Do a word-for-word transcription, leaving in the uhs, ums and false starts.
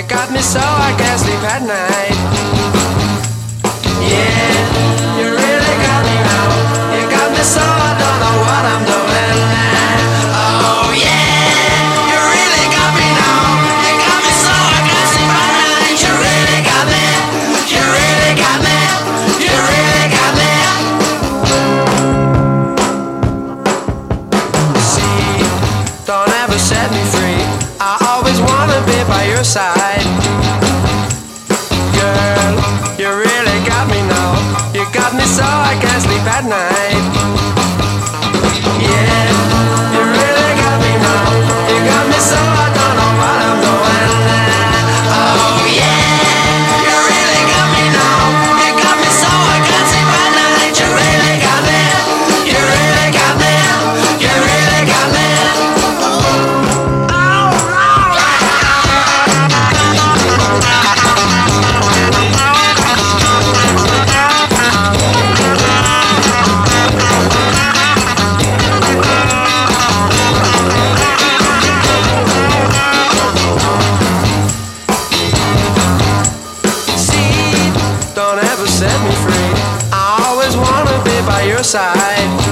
got me so I can't sleep at night. Yeah, you really got me now. You got me so I don't know what I'm doing. Oh yeah, you really got me now. You got me so I can't sleep at night. You really got me. You really got me. You really got me. See, don't ever set me free. I always wanna be by your side. Girl, you really got me now. You got me so I can't sleep at night. Yeah, you really got me now. You got me so I don't know what I'm doing. Oh yeah, you really got me now. You got me so I can't sleep at night. You really got me. You really got me. You really got me. Don't ever set me free. I always wanna be by your side.